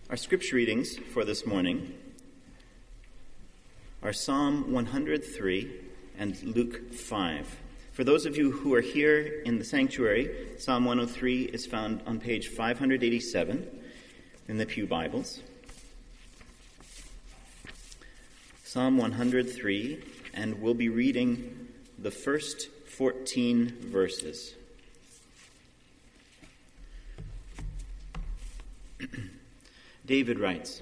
Our scripture readings for this morning are Psalm 103 and Luke 5. For those of you who are here in the sanctuary, Psalm 103 is found on page 587 in the Pew Bibles. Psalm 103, and we'll be reading the first 14 verses. David writes,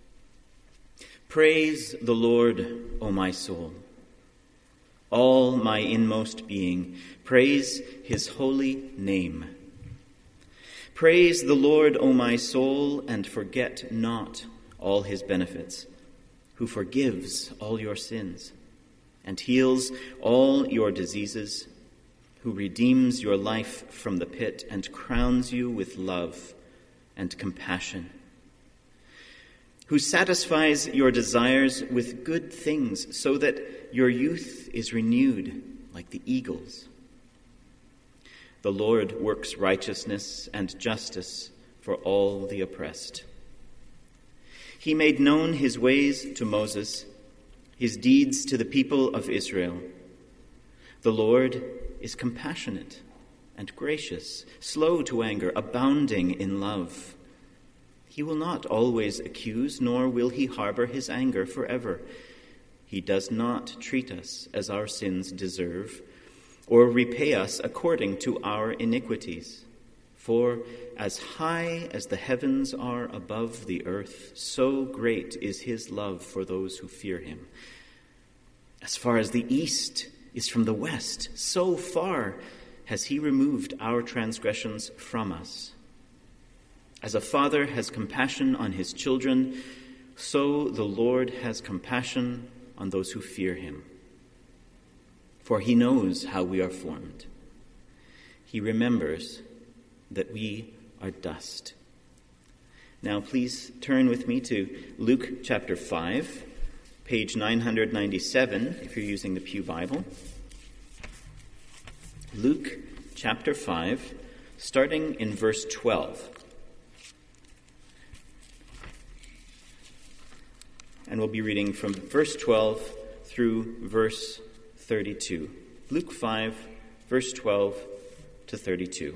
"Praise the Lord, O my soul. All my inmost being, praise his holy name. Praise the Lord, O my soul, and forget not all his benefits, who forgives all your sins and heals all your diseases, who redeems your life from the pit and crowns you with love and compassion, who satisfies your desires with good things so that your youth is renewed like the eagles. The Lord works righteousness and justice for all the oppressed. He made known his ways to Moses, his deeds to the people of Israel. The Lord is compassionate and gracious, slow to anger, abounding in love. He will not always accuse, nor will he harbor his anger forever. He does not treat us as our sins deserve, or repay us according to our iniquities. For as high as the heavens are above the earth, so great is his love for those who fear him. As far as the east is from the west, so far has he removed our transgressions from us. As a father has compassion on his children, so the Lord has compassion on those who fear him. For he knows how we are formed. He remembers that we are dust." Now please turn with me to Luke chapter 5, page 997, if you're using the Pew Bible. Luke chapter 5, starting in verse 12. And we'll be reading from verse 12 through verse 32. Luke 5, verse 12 to 32.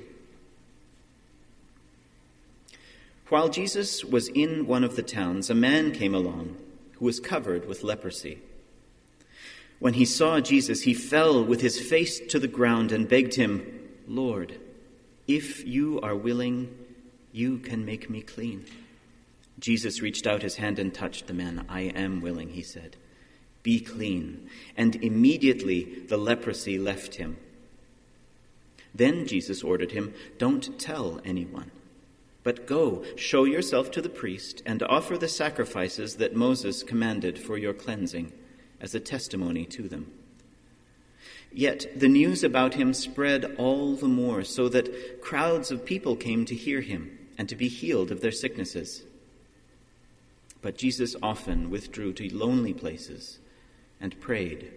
While Jesus was in one of the towns, a man came along who was covered with leprosy. When he saw Jesus, he fell with his face to the ground and begged him, "Lord, if you are willing, you can make me clean." Jesus reached out his hand and touched the man. "I am willing," he said. "Be clean." And immediately the leprosy left him. Then Jesus ordered him, "Don't tell anyone, but go, show yourself to the priest and offer the sacrifices that Moses commanded for your cleansing as a testimony to them." Yet the news about him spread all the more, so that crowds of people came to hear him and to be healed of their sicknesses. But Jesus often withdrew to lonely places and prayed.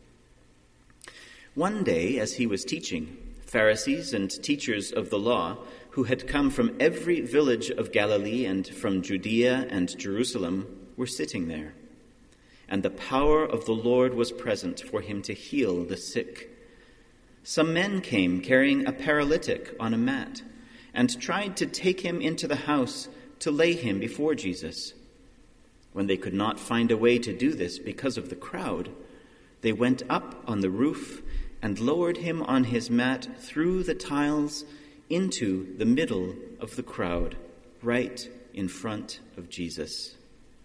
One day, as he was teaching, Pharisees and teachers of the law, who had come from every village of Galilee and from Judea and Jerusalem, were sitting there. And the power of the Lord was present for him to heal the sick. Some men came carrying a paralytic on a mat and tried to take him into the house to lay him before Jesus. When they could not find a way to do this because of the crowd, they went up on the roof and lowered him on his mat through the tiles into the middle of the crowd, right in front of Jesus.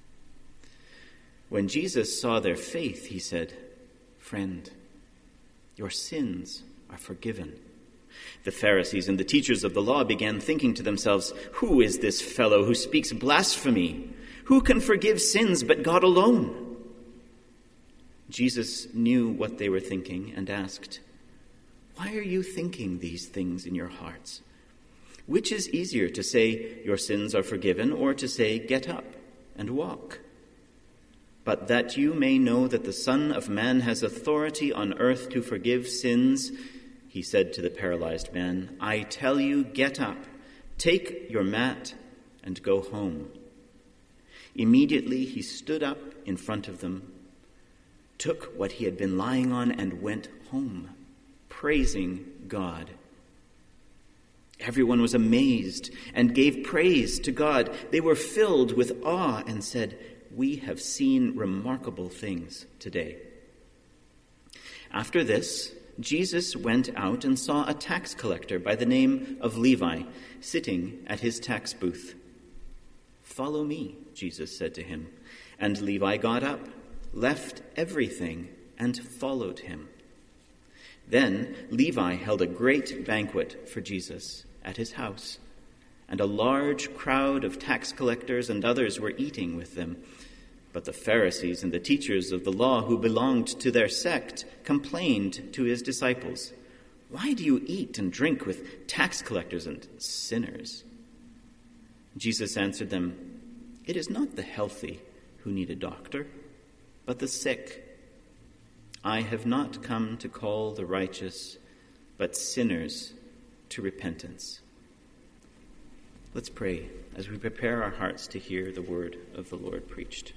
When Jesus saw their faith, he said, "Friend, your sins are forgiven." The Pharisees and the teachers of the law began thinking to themselves, "Who is this fellow who speaks blasphemy? Who can forgive sins but God alone?" Jesus knew what they were thinking and asked, "Why are you thinking these things in your hearts? Which is easier, to say, 'Your sins are forgiven,' or to say, 'Get up and walk'? But that you may know that the Son of Man has authority on earth to forgive sins," he said to the paralyzed man, "I tell you, get up, take your mat, and go home." Immediately he stood up in front of them, took what he had been lying on, and went home, praising God. Everyone was amazed and gave praise to God. They were filled with awe and said, "We have seen remarkable things today." After this, Jesus went out and saw a tax collector by the name of Levi sitting at his tax booth. "Follow me," Jesus said to him. And Levi got up, left everything, and followed him. Then Levi held a great banquet for Jesus at his house, and a large crowd of tax collectors and others were eating with them. But the Pharisees and the teachers of the law who belonged to their sect complained to his disciples, "Why do you eat and drink with tax collectors and sinners?" Jesus answered them, "It is not the healthy who need a doctor, but the sick. I have not come to call the righteous, but sinners to repentance." Let's pray as we prepare our hearts to hear the word of the Lord preached.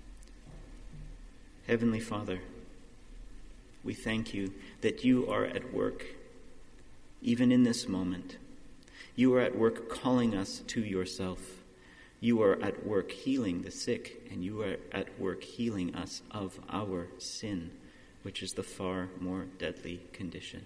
Heavenly Father, we thank you that you are at work, even in this moment. You are at work calling us to yourself. You are at work healing the sick, and you are at work healing us of our sin, which is the far more deadly condition.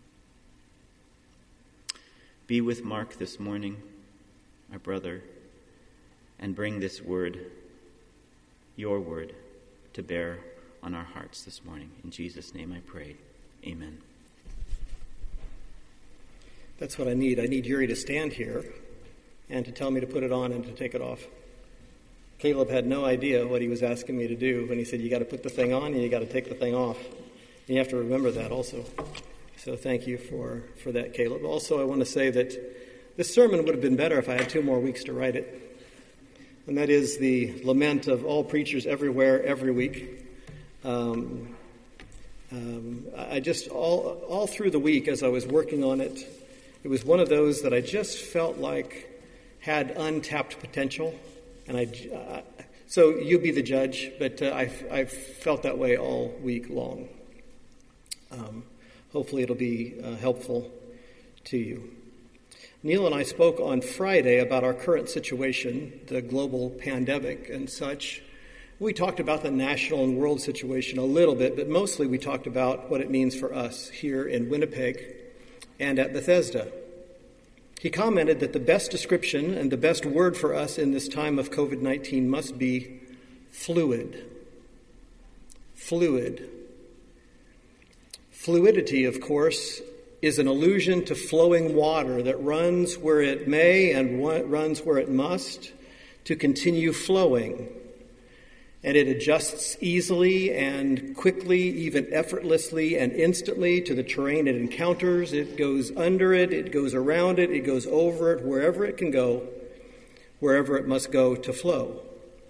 Be with Mark this morning, our brother, and bring this word, your word, to bear on our hearts this morning. In Jesus' name I pray. Amen. That's what I need. I need Yuri to stand here and to tell me to put it on and to take it off. Caleb had no idea what he was asking me to do when he said, "You got to put the thing on and you got to take the thing off." And you have to remember that also. So thank you for that, Caleb. Also, I want to say that this sermon would have been better if I had 2 more weeks to write it. And that is the lament of all preachers everywhere, every week. I just, all through the week as I was working on it, it was one of those that I just felt like had untapped potential. And so you be the judge, but I felt that way all week long. Hopefully it'll be helpful to you. Neil and I spoke on Friday about our current situation, the global pandemic and such. We talked about the national and world situation a little bit, but mostly we talked about what it means for us here in Winnipeg and at Bethesda. He commented that the best description and the best word for us in this time of COVID-19 must be fluid. Fluid. Fluidity, of course, is an allusion to flowing water that runs where it may and runs where it must to continue flowing. And it adjusts easily and quickly, even effortlessly and instantly to the terrain it encounters. It goes under it, it goes around it, it goes over it, wherever it can go, wherever it must go to flow.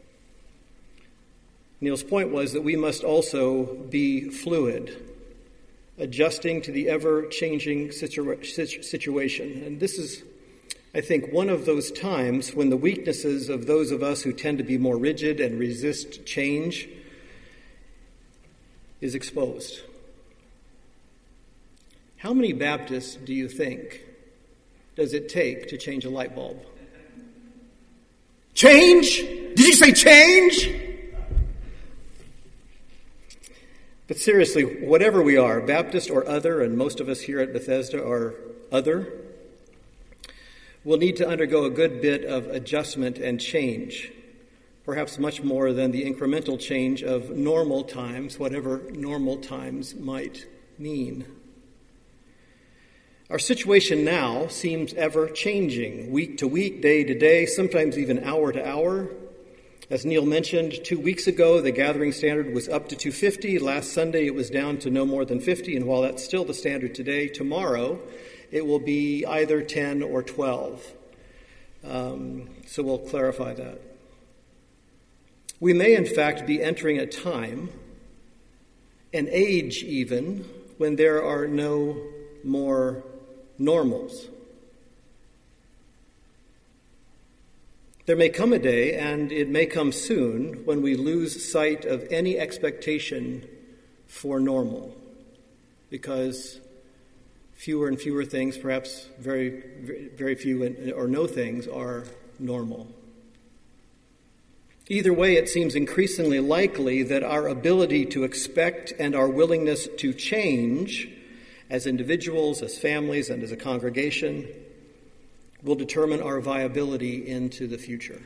Neil's point was that we must also be fluid, adjusting to the ever-changing situation. And this is, I think, one of those times when the weaknesses of those of us who tend to be more rigid and resist change is exposed. How many Baptists do you think does it take to change a light bulb? Change? Did you say change? But seriously, whatever we are, Baptist or other, and most of us here at Bethesda are other, we'll need to undergo a good bit of adjustment and change, perhaps much more than the incremental change of normal times, whatever normal times might mean. Our situation now seems ever-changing, week to week, day to day, sometimes even hour to hour. As Neil mentioned, 2 weeks ago, the gathering standard was up to 250. Last Sunday, it was down to no more than 50. And while that's still the standard today, tomorrow, it will be either 10 or 12. So we'll clarify that. We may, in fact, be entering a time, an age even, when there are no more normals. There may come a day, and it may come soon, when we lose sight of any expectation for normal, because fewer and fewer things, perhaps very, very few or no things, are normal. Either way, it seems increasingly likely that our ability to expect and our willingness to change as individuals, as families, and as a congregation will determine our viability into the future.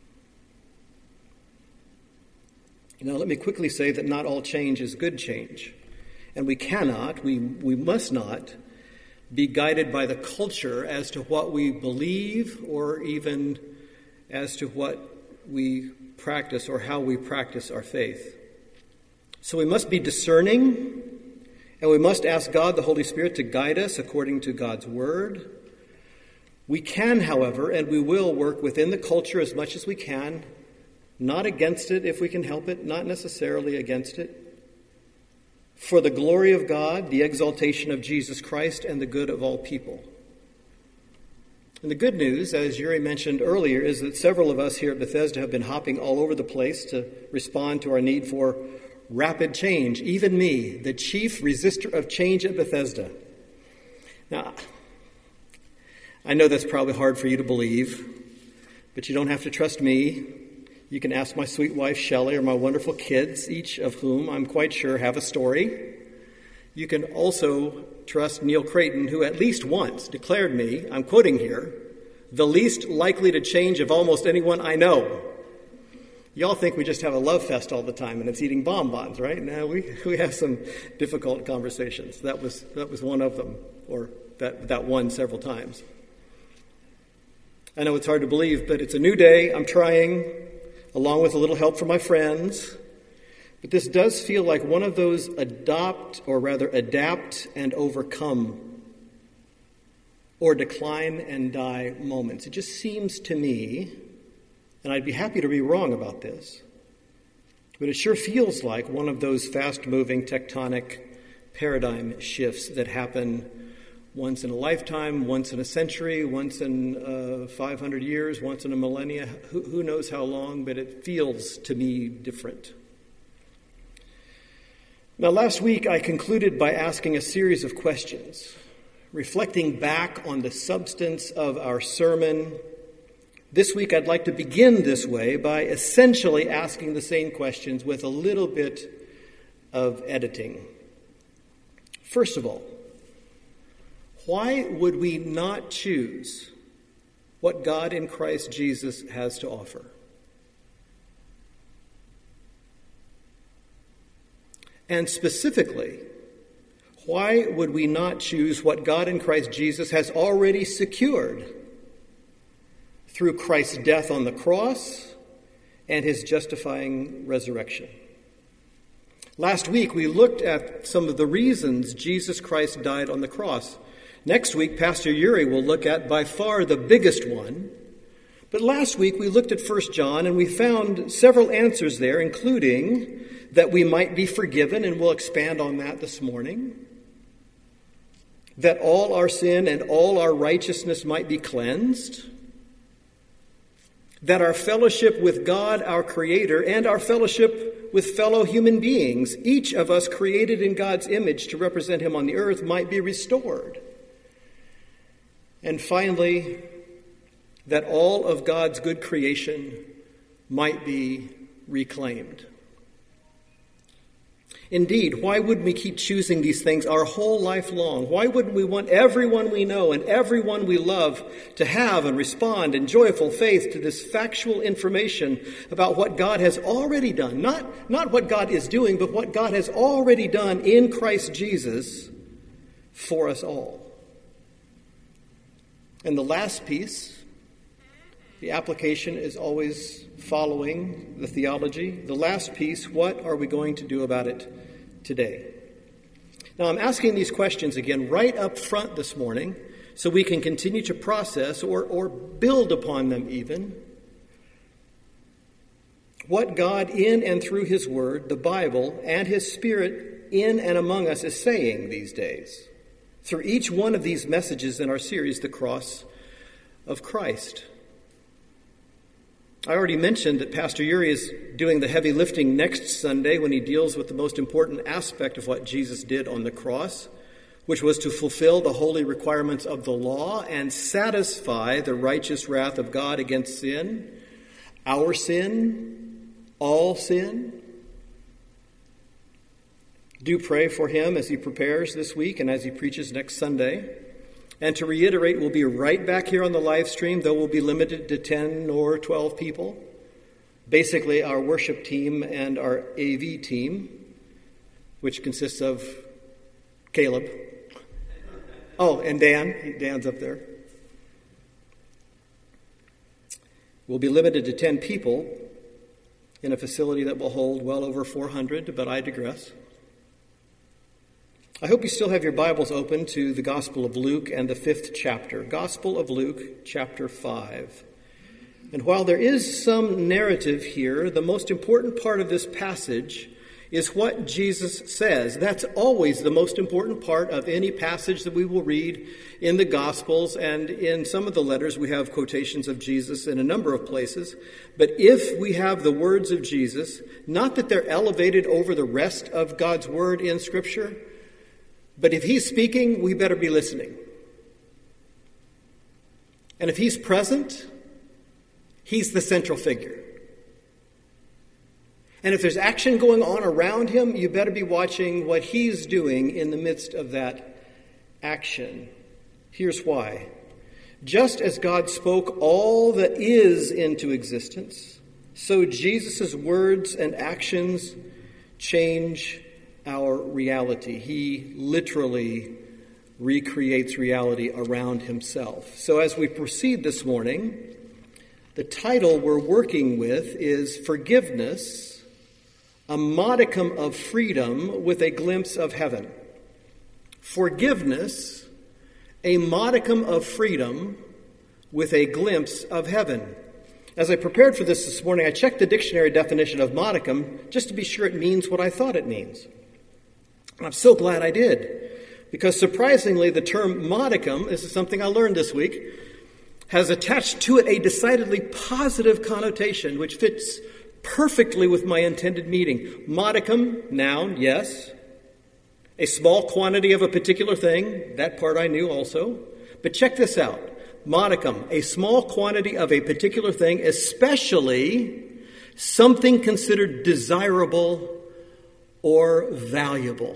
Now, let me quickly say that not all change is good change. And we must not be guided by the culture as to what we believe or even as to what we practice or how we practice our faith. So we must be discerning, and we must ask God, the Holy Spirit, to guide us according to God's word. We can, however, and we will work within the culture as much as we can, not against it if we can help it, not necessarily against it, for the glory of God, the exaltation of Jesus Christ, and the good of all people. And the good news, as Yuri mentioned earlier, is that several of us here at Bethesda have been hopping all over the place to respond to our need for rapid change. Even me, the chief resistor of change at Bethesda. Now, I know that's probably hard for you to believe, but you don't have to trust me. You can ask my sweet wife, Shelley, or my wonderful kids, each of whom I'm quite sure have a story. You can also trust Neil Creighton, who at least once declared me, I'm quoting here, the least likely to change of almost anyone I know. Y'all think we just have a love fest all the time and it's eating bonbons, right? No, we have some difficult conversations. That was one of them, or that one several times. I know it's hard to believe, but it's a new day. I'm trying, along with a little help from my friends. But this does feel like one of those adapt and overcome, or decline and die moments. It just seems to me, and I'd be happy to be wrong about this, but it sure feels like one of those fast-moving tectonic paradigm shifts that happen once in a lifetime, once in a century, once in 500 years, once in a millennia. Who knows how long, but it feels to me different. Now, last week I concluded by asking a series of questions, reflecting back on the substance of our sermon. This week I'd like to begin this way by essentially asking the same questions with a little bit of editing. First of all, why would we not choose what God in Christ Jesus has to offer? And specifically, why would we not choose what God in Christ Jesus has already secured through Christ's death on the cross and his justifying resurrection? Last week, we looked at some of the reasons Jesus Christ died on the cross. Next week, Pastor Yuri will look at by far the biggest one. But last week, we looked at 1 John, and we found several answers there, including that we might be forgiven, and we'll expand on that this morning. That all our sin and all our righteousness might be cleansed. That our fellowship with God, our Creator, and our fellowship with fellow human beings, each of us created in God's image to represent him on the earth, might be restored. And finally, that all of God's good creation might be reclaimed. Indeed, why wouldn't we keep choosing these things our whole life long? Why wouldn't we want everyone we know and everyone we love to have and respond in joyful faith to this factual information about what God has already done? Not what God is doing, but what God has already done in Christ Jesus for us all. And the last piece, the application is always following the theology. The last piece, what are we going to do about it today? Now, I'm asking these questions again right up front this morning so we can continue to process or build upon them even. What God in and through his word, the Bible, and his Spirit in and among us is saying these days through each one of these messages in our series, The Cross of Christ. I already mentioned that Pastor Yuri is doing the heavy lifting next Sunday when he deals with the most important aspect of what Jesus did on the cross, which was to fulfill the holy requirements of the law and satisfy the righteous wrath of God against sin, our sin, all sin. Do pray for him as he prepares this week and as he preaches next Sunday. And to reiterate, we'll be right back here on the live stream, though we'll be limited to 10 or 12 people. Basically, our worship team and our AV team, which consists of Caleb. Oh, and Dan. Dan's up there. We'll be limited to 10 people in a facility that will hold well over 400, but I digress. I hope you still have your Bibles open to the Gospel of Luke and the 5th chapter. Gospel of Luke, chapter 5. And while there is some narrative here, the most important part of this passage is what Jesus says. That's always the most important part of any passage that we will read in the Gospels, and in some of the letters we have quotations of Jesus in a number of places. But if we have the words of Jesus, not that they're elevated over the rest of God's word in Scripture, but if he's speaking, we better be listening. And if he's present, he's the central figure. And if there's action going on around him, you better be watching what he's doing in the midst of that action. Here's why. Just as God spoke all that is into existence, so Jesus' words and actions change our reality. He literally recreates reality around himself. So as we proceed this morning, the title we're working with is Forgiveness, a Modicum of Freedom with a Glimpse of Heaven. Forgiveness, a modicum of freedom with a glimpse of heaven. As I prepared for this morning, I checked the dictionary definition of modicum just to be sure it means what I thought it means. I'm so glad I did, because surprisingly, the term modicum, this is something I learned this week, has attached to it a decidedly positive connotation, which fits perfectly with my intended meaning. Modicum, noun, yes. A small quantity of a particular thing, that part I knew also. But check this out. Modicum, a small quantity of a particular thing, especially something considered desirable or valuable.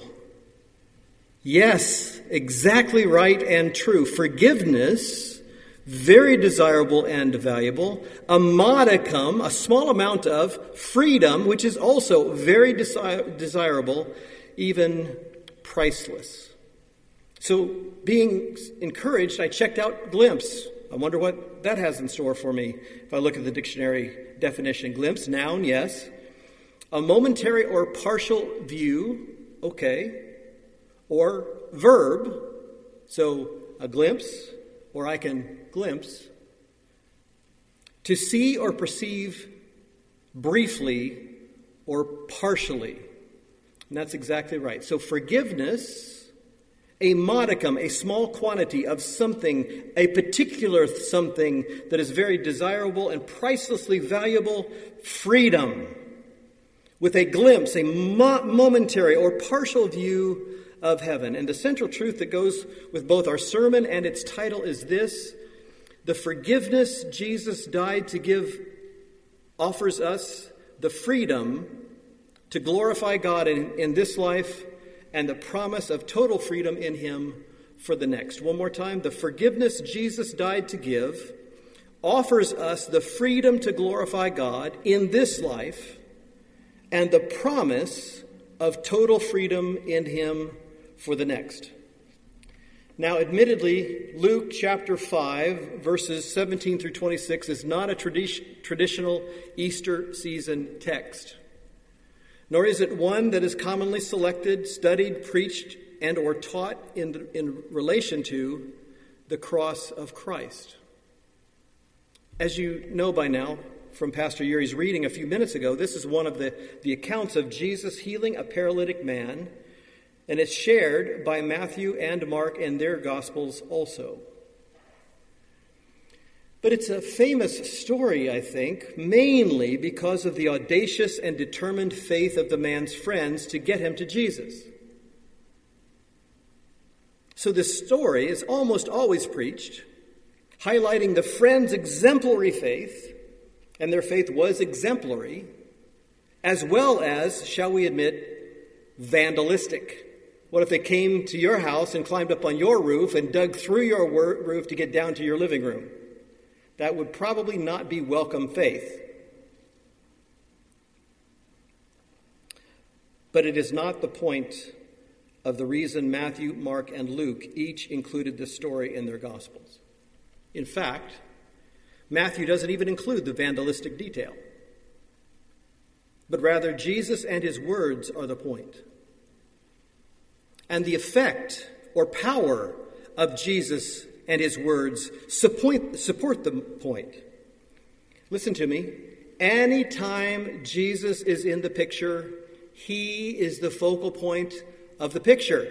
Yes, exactly right and true. Forgiveness, very desirable and valuable. A modicum, a small amount of freedom, which is also very desirable, even priceless. So being encouraged, I checked out glimpse. I wonder what that has in store for me. If I look at the dictionary definition, glimpse, noun, yes. A momentary or partial view, okay. Or verb, so a glimpse, or I can glimpse. To see or perceive briefly or partially. And that's exactly right. So forgiveness, a modicum, a small quantity of something, a particular something that is very desirable and pricelessly valuable, freedom. With a glimpse, a momentary or partial view of heaven. And the central truth that goes with both our sermon and its title is this: the forgiveness Jesus died to give offers us the freedom to glorify God in this life and the promise of total freedom in him for the next. One more time. The forgiveness Jesus died to give offers us the freedom to glorify God in this life and the promise of total freedom in him for the next. Now, admittedly, Luke chapter 5, verses 17 through 26 is not a traditional Easter season text, nor is it one that is commonly selected, studied, preached, and or taught in relation to the cross of Christ. As you know by now from Pastor Yuri's reading a few minutes ago, this is one of the accounts of Jesus healing a paralytic man, and it's shared by Matthew and Mark in their Gospels also. But it's a famous story, I think, mainly because of the audacious and determined faith of the man's friends to get him to Jesus. So this story is almost always preached, highlighting the friends' exemplary faith, and their faith was exemplary, as well as, shall we admit, vandalistic. What if they came to your house and climbed up on your roof and dug through your roof to get down to your living room? That would probably not be welcome faith. But it is not the point of the reason Matthew, Mark, and Luke each included this story in their Gospels. In fact, Matthew doesn't even include the vandalistic detail. But rather, Jesus and his words are the point. And the effect or power of Jesus and his words support the point. Listen to me. Anytime Jesus is in the picture, he is the focal point of the picture.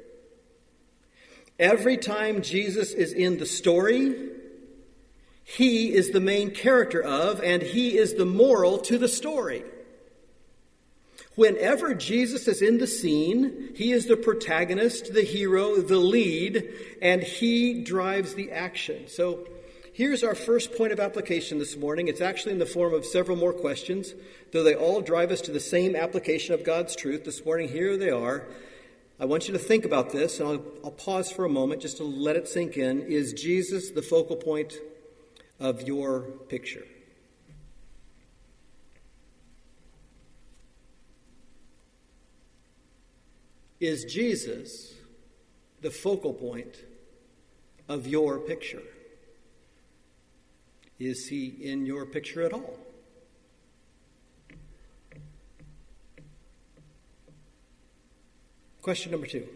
Every time Jesus is in the story, he is the main character of, and he is the moral to the story. Whenever Jesus is in the scene, he is the protagonist, the hero, the lead, and he drives the action. So here's our first point of application this morning. It's actually in the form of several more questions, though they all drive us to the same application of God's truth. This morning, here they are. I want you to think about this, and I'll pause for a moment just to let it sink in. Is Jesus the focal point of your picture? Is Jesus the focal point of your picture? Is he in your picture at all? Question number 2.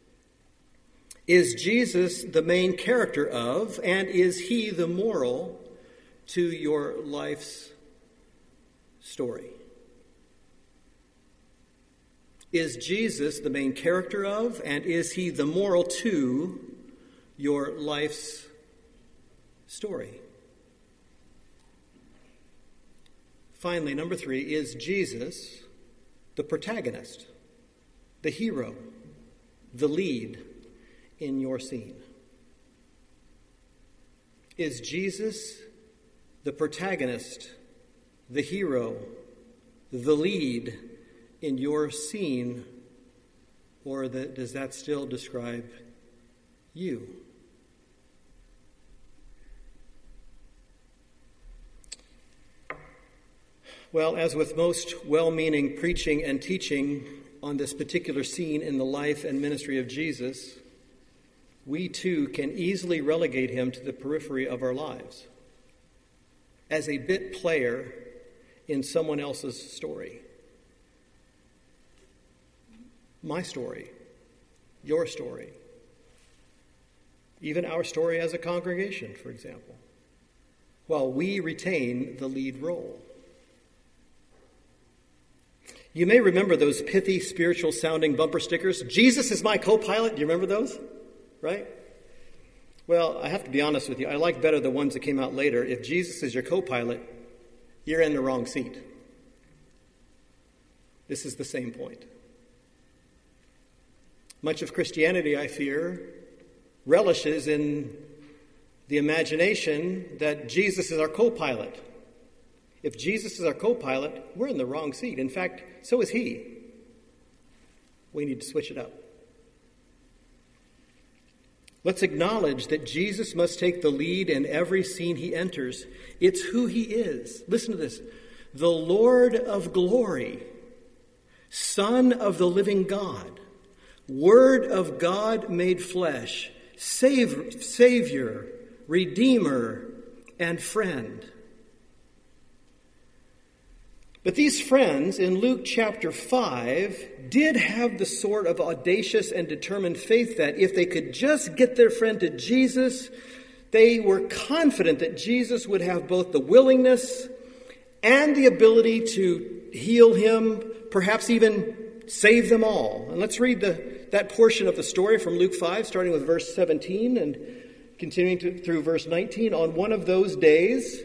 Is Jesus the main character of, and is he the moral to your life's story? Is Jesus the main character of, and is he the moral to your life's story? Finally, number 3, is Jesus the protagonist, the hero, the lead in your scene? Is Jesus the protagonist, the hero, the lead in your scene, or does that still describe you? Well, as with most well-meaning preaching and teaching on this particular scene in the life and ministry of Jesus, we too can easily relegate him to the periphery of our lives as a bit player in someone else's story. My story, your story, even our story as a congregation, for example, while we retain the lead role. You may remember those pithy, spiritual-sounding bumper stickers. Jesus is my co-pilot. Do you remember those? Right? Well, I have to be honest with you. I like better the ones that came out later. If Jesus is your co-pilot, you're in the wrong seat. This is the same point. Much of Christianity, I fear, relishes in the imagination that Jesus is our co-pilot. If Jesus is our co-pilot, we're in the wrong seat. In fact, so is he. We need to switch it up. Let's acknowledge that Jesus must take the lead in every scene he enters. It's who he is. Listen to this. The Lord of glory, Son of the living God, Word of God made flesh, Savior, Redeemer, and friend. But these friends in Luke chapter 5 did have the sort of audacious and determined faith that if they could just get their friend to Jesus, they were confident that Jesus would have both the willingness and the ability to heal him, perhaps even save them all. And let's read that portion of the story from Luke 5, starting with verse 17. And Continuing through verse 19, on one of those days,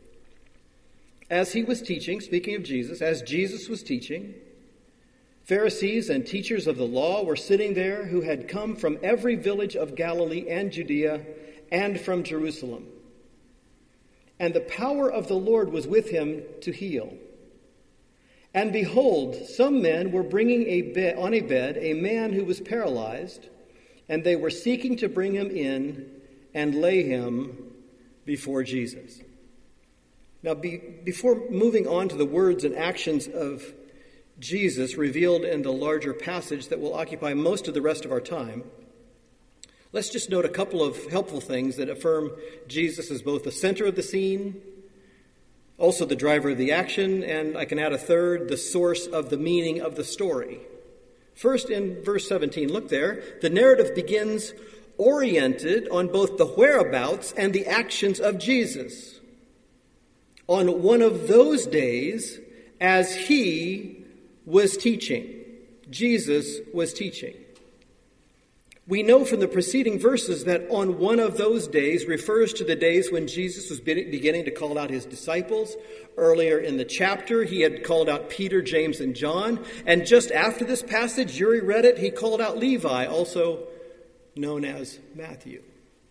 as he was teaching, speaking of Jesus, as Jesus was teaching, Pharisees and teachers of the law were sitting there who had come from every village of Galilee and Judea and from Jerusalem. And the power of the Lord was with him to heal. And behold, some men were bringing on a bed a man who was paralyzed, and they were seeking to bring him in and lay him before Jesus. Now, before moving on to the words and actions of Jesus revealed in the larger passage that will occupy most of the rest of our time, let's just note a couple of helpful things that affirm Jesus as both the center of the scene, also the driver of the action, and I can add a third, the source of the meaning of the story. First, in verse 17, look there, the narrative begins oriented on both the whereabouts and the actions of Jesus. On one of those days, as he was teaching, Jesus was teaching. We know from the preceding verses that on one of those days refers to the days when Jesus was beginning to call out his disciples. Earlier in the chapter, he had called out Peter, James, and John. And just after this passage, Yuri read it, he called out Levi, also known as Matthew.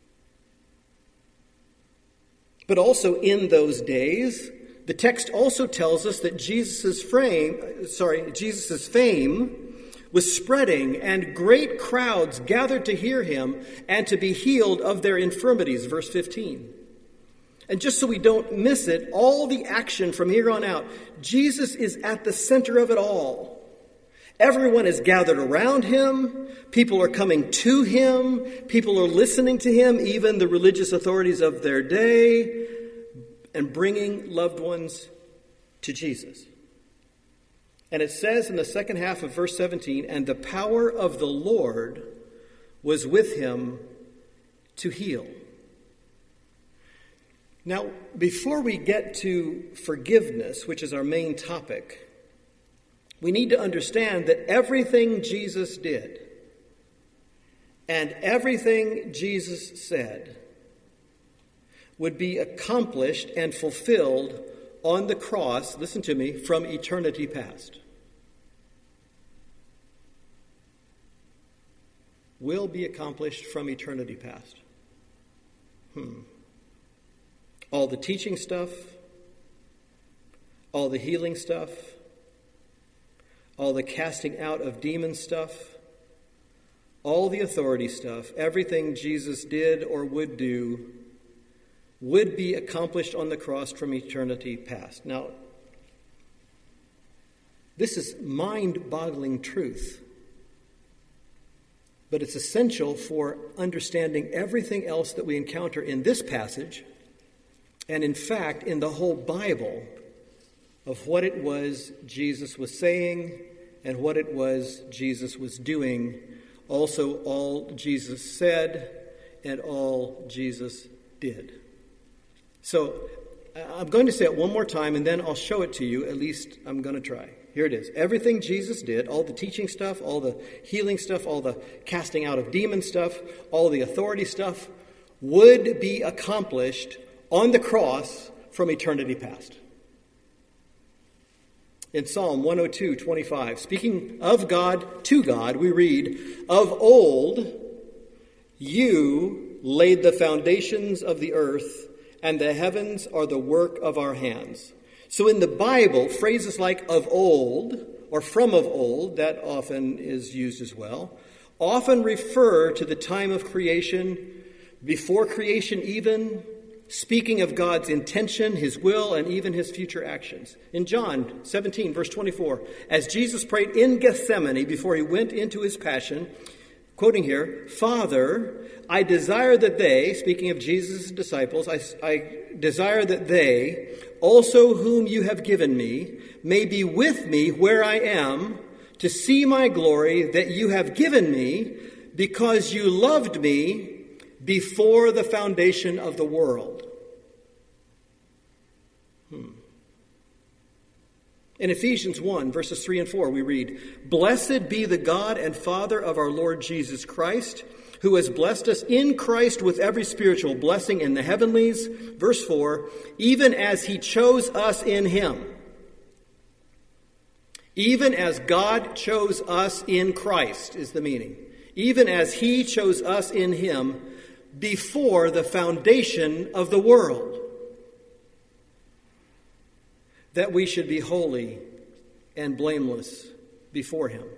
But also in those days, the text also tells us that Jesus' fame was spreading, and great crowds gathered to hear him and to be healed of their infirmities, verse 15. And just so we don't miss it, all the action from here on out, Jesus is at the center of it all. Everyone is gathered around him. People are coming to him. People are listening to him, even the religious authorities of their day, and bringing loved ones to Jesus. And it says in the second half of verse 17, and the power of the Lord was with him to heal. Now, before we get to forgiveness, which is our main topic, we need to understand that everything Jesus did and everything Jesus said would be accomplished and fulfilled on the cross, listen to me, from eternity past. Will be accomplished from eternity past. All the teaching stuff, all the healing stuff, all the casting out of demon stuff, all the authority stuff, everything Jesus did or would do would be accomplished on the cross from eternity past. Now, this is mind-boggling truth, but it's essential for understanding everything else that we encounter in this passage, and in fact, in the whole Bible, of what it was Jesus was saying and what it was Jesus was doing, also all Jesus said and all Jesus did. So I'm going to say it one more time, and then I'll show it to you. At least I'm going to try. Here it is. Everything Jesus did, all the teaching stuff, all the healing stuff, all the casting out of demon stuff, all the authority stuff, would be accomplished on the cross from eternity past. In Psalm 102:25, speaking of God to God, we read, "Of old you laid the foundations of the earth, and the heavens are the work of our hands." So in the Bible, phrases like "of old" or "from of old," that often is used as well, often refer to the time of creation, before creation even, speaking of God's intention, his will, and even his future actions. In John 17, verse 24, as Jesus prayed in Gethsemane before he went into his passion, quoting here, "Father, I desire that they," speaking of Jesus' disciples, I desire that they, also whom you have given me, may be with me where I am, to see my glory that you have given me, because you loved me before the foundation of the world. In Ephesians 1, verses 3 and 4, we read, "Blessed be the God and Father of our Lord Jesus Christ, who has blessed us in Christ with every spiritual blessing in the heavenlies. Verse 4, even as he chose us in him. Even as God chose us in Christ is the meaning. Even as he chose us in him before the foundation of the world, that we should be holy and blameless before him.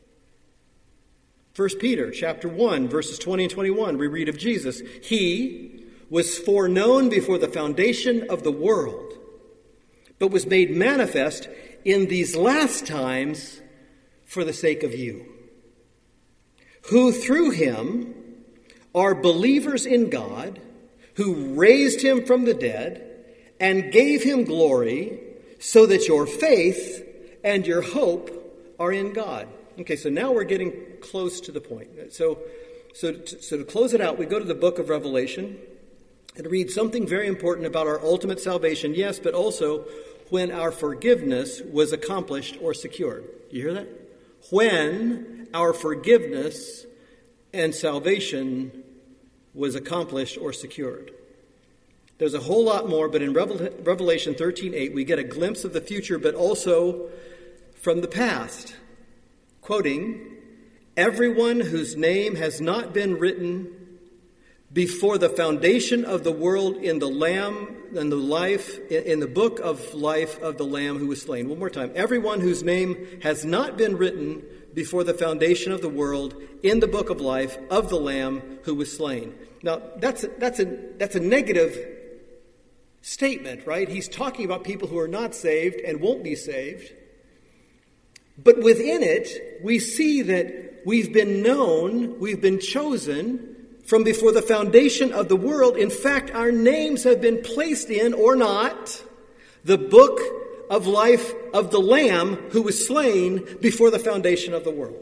1 Peter chapter 1, verses 20 and 21, we read of Jesus. He was foreknown before the foundation of the world, but was made manifest in these last times for the sake of you, who through him are believers in God, who raised him from the dead and gave him glory, so that your faith and your hope are in God. Okay, so now we're getting close to the point. So to close it out, we go to the book of Revelation and read something very important about our ultimate salvation, yes, but also when our forgiveness was accomplished or secured. You hear that? When our forgiveness and salvation was accomplished or secured. There's a whole lot more, but in Revelation 13:8, we get a glimpse of the future, but also from the past. Quoting, everyone whose name has not been written before the foundation of the world in the Lamb and the life, in the book of life of the Lamb who was slain. One more time. Everyone whose name has not been written before the foundation of the world in the book of life of the Lamb who was slain. Now, that's a negative statement, right? He's talking about people who are not saved and won't be saved. But within it, we see that we've been known, we've been chosen from before the foundation of the world. In fact, our names have been placed in, or not, the book of life of the Lamb who was slain before the foundation of the world.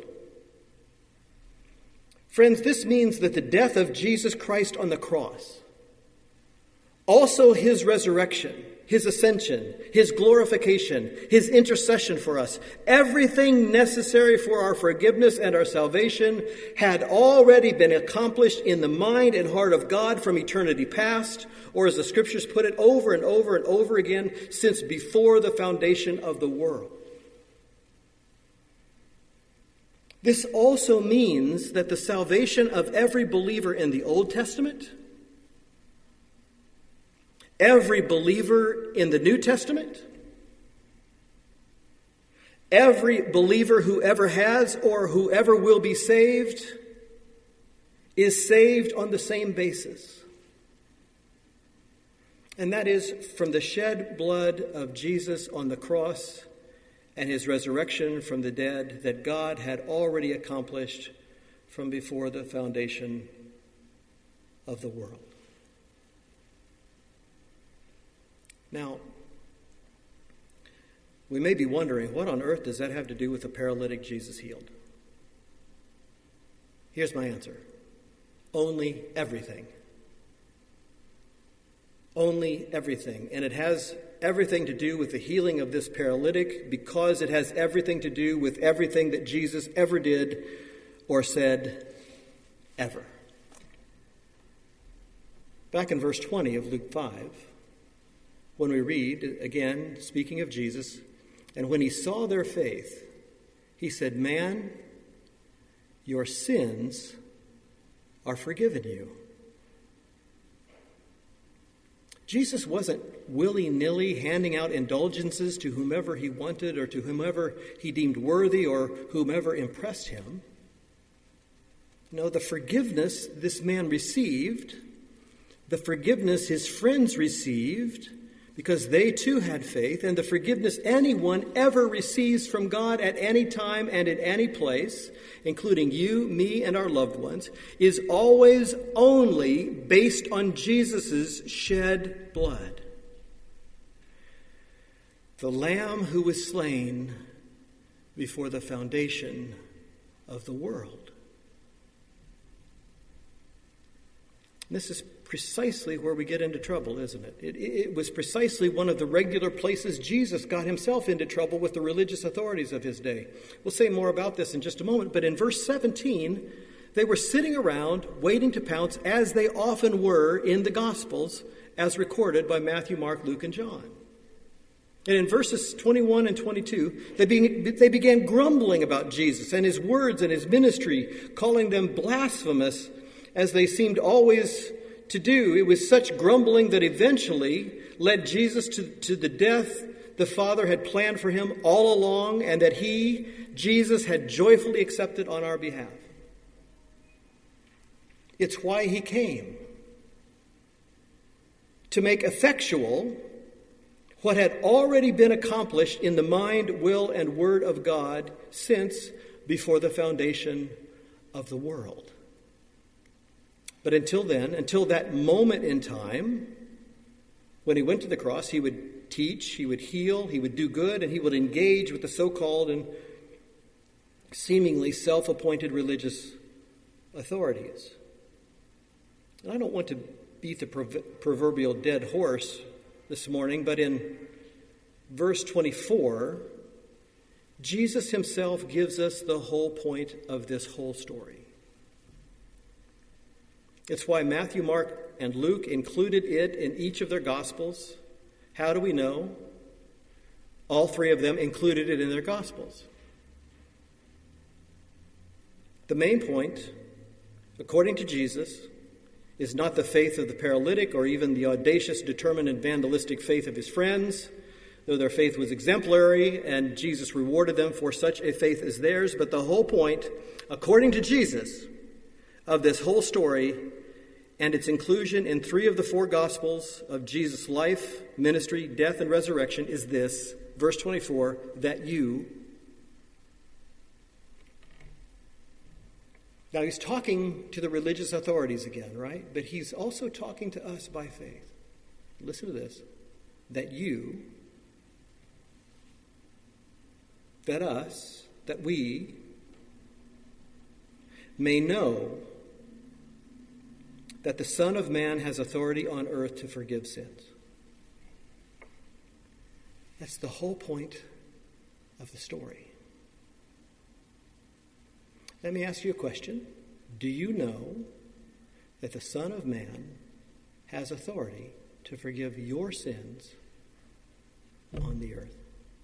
Friends, this means that the death of Jesus Christ on the cross, also his resurrection, his ascension, his glorification, his intercession for us, everything necessary for our forgiveness and our salvation had already been accomplished in the mind and heart of God from eternity past, or as the scriptures put it over and over and over again, since before the foundation of the world. This also means that the salvation of every believer in the Old Testament, every believer in the New Testament, every believer who ever has or whoever will be saved, is saved on the same basis. And that is from the shed blood of Jesus on the cross and his resurrection from the dead that God had already accomplished from before the foundation of the world. Now, we may be wondering, what on earth does that have to do with the paralytic Jesus healed? Here's my answer. Only everything. Only everything. And it has everything to do with the healing of this paralytic because it has everything to do with everything that Jesus ever did or said ever. Back in verse 20 of Luke 5, when we read, again, speaking of Jesus, and when he saw their faith, he said, "Man, your sins are forgiven you." Jesus wasn't willy-nilly handing out indulgences to whomever he wanted or to whomever he deemed worthy or whomever impressed him. No, the forgiveness this man received, the forgiveness his friends received, because they too had faith, and the forgiveness anyone ever receives from God at any time and in any place, including you, me, and our loved ones, is always only based on Jesus' shed blood. The Lamb who was slain before the foundation of the world. This is precisely where we get into trouble, isn't it? It was precisely one of the regular places Jesus got himself into trouble with the religious authorities of his day. We'll say more about this in just a moment, but in verse 17, They were sitting around waiting to pounce, as they often were in the Gospels, as recorded by Matthew, Mark, Luke, and John. And in verses 21 and 22, they began grumbling about Jesus and his words and his ministry, calling them blasphemous, as they seemed always to do. It was such grumbling that eventually led Jesus to the death the Father had planned for him all along, and that he, Jesus, had joyfully accepted on our behalf. It's why he came. To make effectual what had already been accomplished in the mind, will, and word of God since before the foundation of the world. But until then, until that moment in time, when he went to the cross, he would teach, he would heal, he would do good, and he would engage with the so-called and seemingly self-appointed religious authorities. And I don't want to beat the proverbial dead horse this morning, but in verse 24, Jesus himself gives us the whole point of this whole story. It's why Matthew, Mark, and Luke included it in each of their Gospels. How do we know? All three of them included it in their Gospels. The main point, according to Jesus, is not the faith of the paralytic or even the audacious, determined, and vandalistic faith of his friends, though their faith was exemplary and Jesus rewarded them for such a faith as theirs. But the whole point, according to Jesus, of this whole story and its inclusion in 3 of the 4 Gospels of Jesus' life, ministry, death, and resurrection is this, verse 24, that you... Now, he's talking to the religious authorities again, right? But he's also talking to us by faith. Listen to this. That you, that us, that we may know that the Son of Man has authority on earth to forgive sins. That's the whole point of the story. Let me ask you a question. Do you know that the Son of Man has authority to forgive your sins on the earth?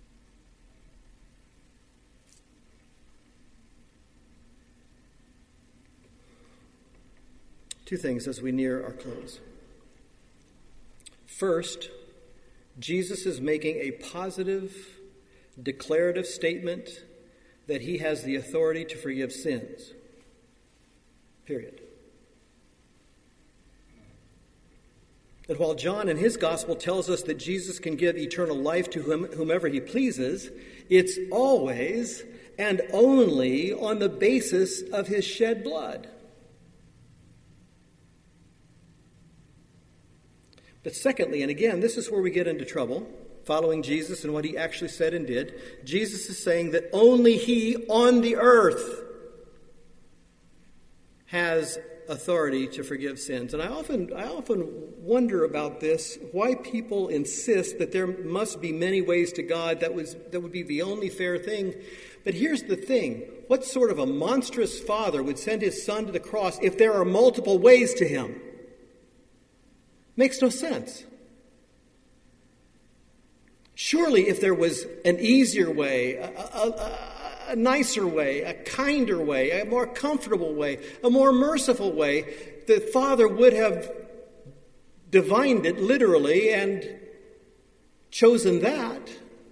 Two things as we near our close. First, Jesus is making a positive, declarative statement that he has the authority to forgive sins. Period. And while John in his gospel tells us that Jesus can give eternal life to whomever he pleases, it's always and only on the basis of his shed blood. But secondly, and again, this is where we get into trouble, following Jesus and what he actually said and did. Jesus is saying that only he on the earth has authority to forgive sins. And I often wonder about this, why people insist that there must be many ways to God, that would be the only fair thing. But here's the thing. What sort of a monstrous father would send his son to the cross if there are multiple ways to him? Makes no sense. Surely if there was an easier way, a nicer way, a kinder way, a more comfortable way, a more merciful way, the Father would have divined it literally and chosen that.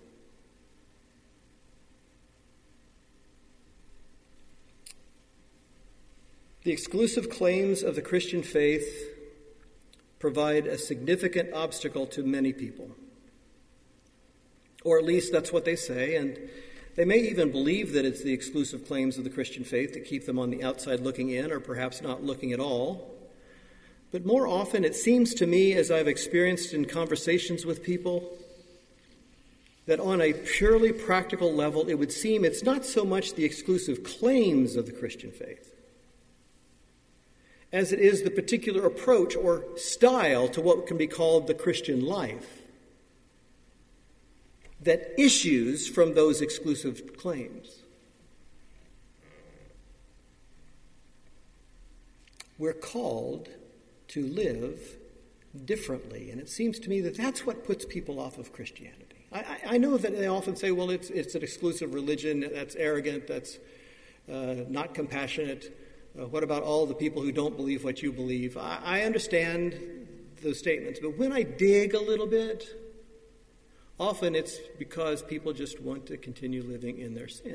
The exclusive claims of the Christian faith provide a significant obstacle to many people. Or at least that's what they say, and they may even believe that it's the exclusive claims of the Christian faith that keep them on the outside looking in, or perhaps not looking at all. But more often it seems to me, as I've experienced in conversations with people, that on a purely practical level, it would seem it's not so much the exclusive claims of the Christian faith as it is the particular approach or style to what can be called the Christian life that issues from those exclusive claims. we're called to live differently. And it seems to me that that's what puts people off of Christianity. I know that they often say, well, it's an exclusive religion, that's arrogant, that's not compassionate. What about all the people who don't believe what you believe? I understand those statements, but when I dig a little bit, often it's because people just want to continue living in their sin.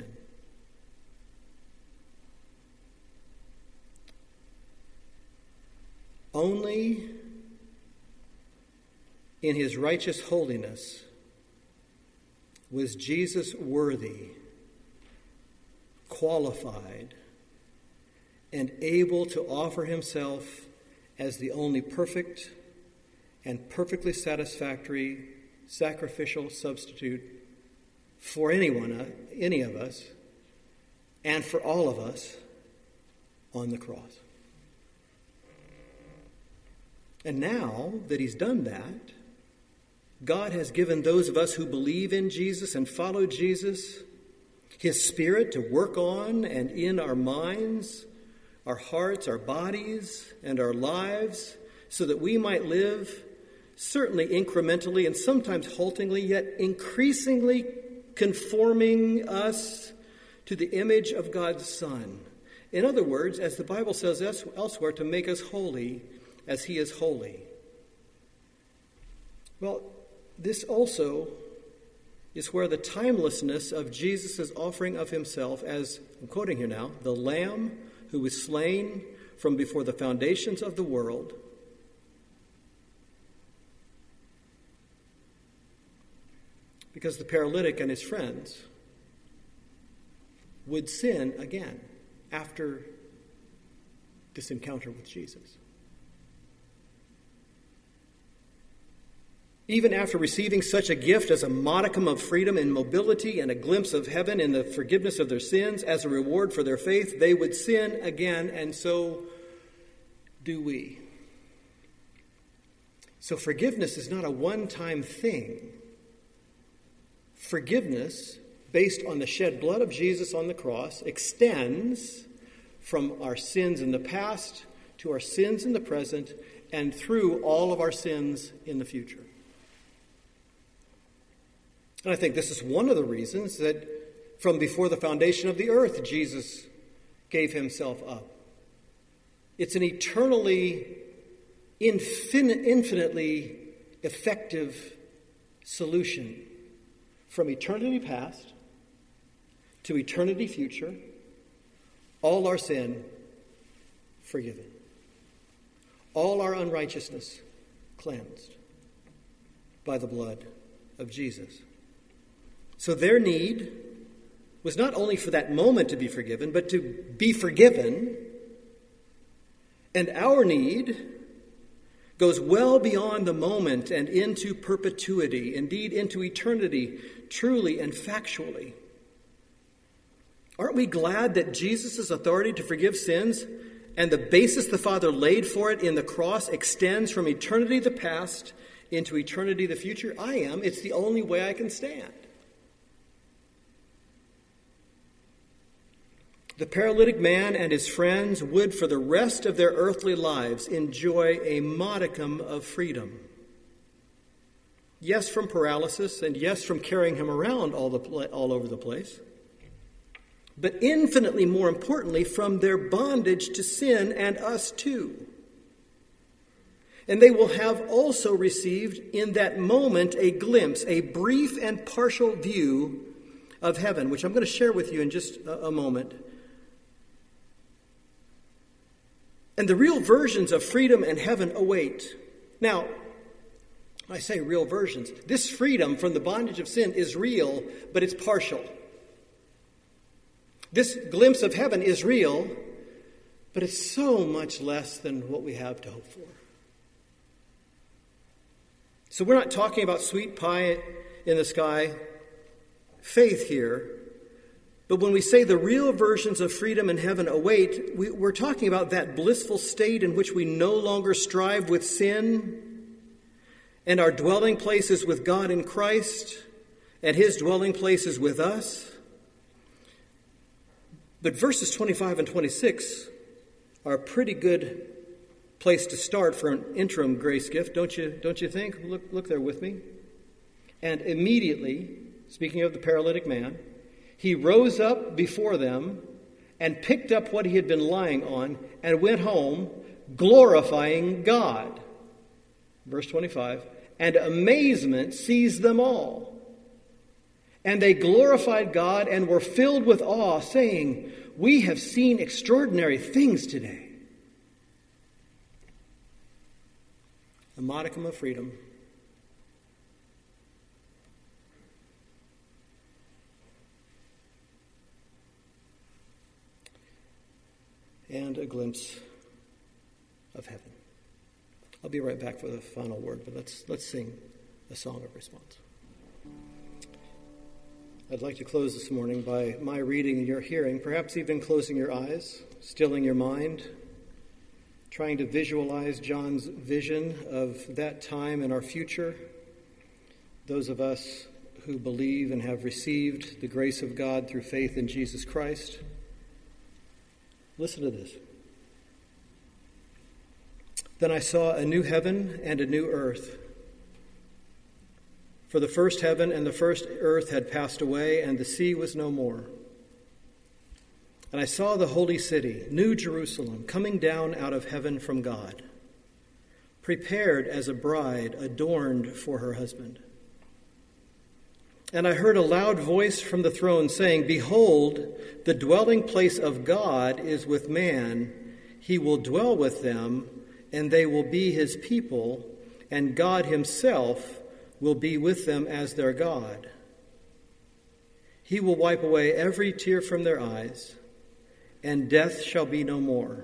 Only in his righteous holiness was Jesus worthy, qualified, and able to offer himself as the only perfect and perfectly satisfactory sacrificial substitute for any of us, and for all of us on the cross. And now that he's done that, God has given those of us who believe in Jesus and follow Jesus his Spirit to work on and in our minds, our hearts, our bodies, and our lives, so that we might live, certainly incrementally and sometimes haltingly, yet increasingly conforming us to the image of God's Son. In other words, as the Bible says elsewhere, to make us holy as he is holy. Well, this also is where the timelessness of Jesus' offering of himself, as I'm quoting here now, the Lamb who was slain from before the foundations of the world, because the paralytic and his friends would sin again after this encounter with Jesus. Even after receiving such a gift as a modicum of freedom and mobility and a glimpse of heaven and the forgiveness of their sins as a reward for their faith, they would sin again, and so do we. So forgiveness is not a one-time thing. Forgiveness, based on the shed blood of Jesus on the cross, extends from our sins in the past to our sins in the present and through all of our sins in the future. And I think this is one of the reasons that from before the foundation of the earth, Jesus gave himself up. It's an eternally, infinitely effective solution from eternity past to eternity future, all our sin forgiven, all our unrighteousness cleansed by the blood of Jesus. So their need was not only for that moment to be forgiven, but to be forgiven. And our need goes well beyond the moment and into perpetuity, indeed into eternity, truly and factually. Aren't we glad that Jesus' authority to forgive sins and the basis the Father laid for it in the cross extends from eternity the past into eternity the future? I am. It's the only way I can stand. The paralytic man and his friends would, for the rest of their earthly lives, enjoy a modicum of freedom. Yes, from paralysis, and yes, from carrying him around all over the place. But infinitely more importantly, from their bondage to sin and us too. And they will have also received in that moment a glimpse, a brief and partial view of heaven, which I'm going to share with you in just a moment. And the real versions of freedom and heaven await. Now, I say real versions. This freedom from the bondage of sin is real, but it's partial. This glimpse of heaven is real, but it's so much less than what we have to hope for. So we're not talking about sweet pie in the sky faith here. But when we say the real versions of freedom and heaven await, we're talking about that blissful state in which we no longer strive with sin, and our dwelling place is with God in Christ, and his dwelling place is with us. But verses 25 and 26 are a pretty good place to start for an interim grace gift, don't you think? Look there with me. And immediately, speaking of the paralytic man, he rose up before them and picked up what he had been lying on and went home, glorifying God. Verse 25, and amazement seized them all. And they glorified God and were filled with awe, saying, "We have seen extraordinary things today." A modicum of freedom. And a glimpse of heaven. I'll be right back for the final word, but let's sing a song of response. I'd like to close this morning by my reading and your hearing, perhaps even closing your eyes, stilling your mind, trying to visualize John's vision of that time and our future. Those of us who believe and have received the grace of God through faith in Jesus Christ. Listen to this. Then I saw a new heaven and a new earth. For the first heaven and the first earth had passed away, and the sea was no more. And I saw the holy city, New Jerusalem, coming down out of heaven from God, prepared as a bride adorned for her husband. And I heard a loud voice from the throne saying, "Behold, the dwelling place of God is with man. He will dwell with them, and they will be his people, and God himself will be with them as their God. He will wipe away every tear from their eyes, and death shall be no more.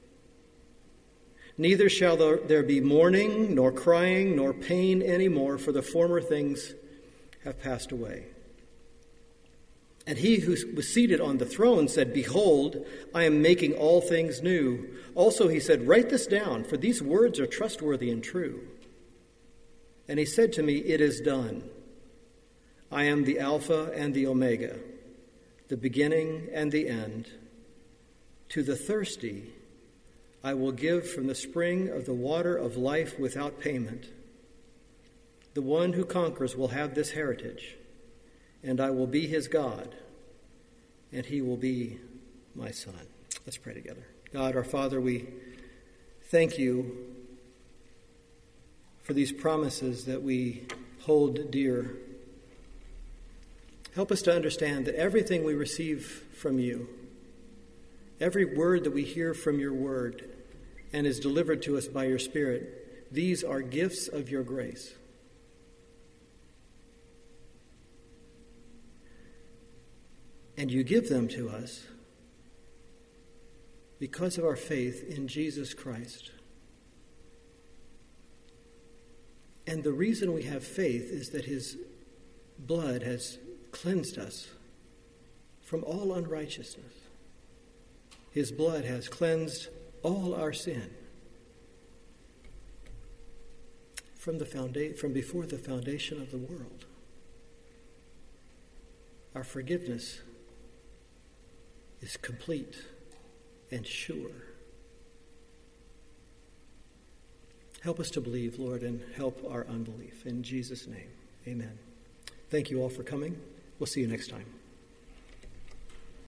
Neither shall there be mourning, nor crying, nor pain any more, for the former things have passed away." And he who was seated on the throne said, "Behold, I am making all things new." Also he said, "Write this down, for these words are trustworthy and true." And he said to me, "It is done. I am the Alpha and the Omega, the beginning and the end. To the thirsty I will give from the spring of the water of life without payment. The one who conquers will have this heritage, and I will be his God, and he will be my son." Let's pray together. God, our Father, we thank you for these promises that we hold dear. Help us to understand that everything we receive from you, every word that we hear from your word and is delivered to us by your Spirit, these are gifts of your grace. And you give them to us because of our faith in Jesus Christ. And the reason we have faith is that his blood has cleansed us from all unrighteousness. His blood has cleansed all our sin from before the foundation of the world. Our forgiveness is complete and sure. Help us to believe, Lord, and help our unbelief. In Jesus' name, amen. Thank you all for coming. We'll see you next time.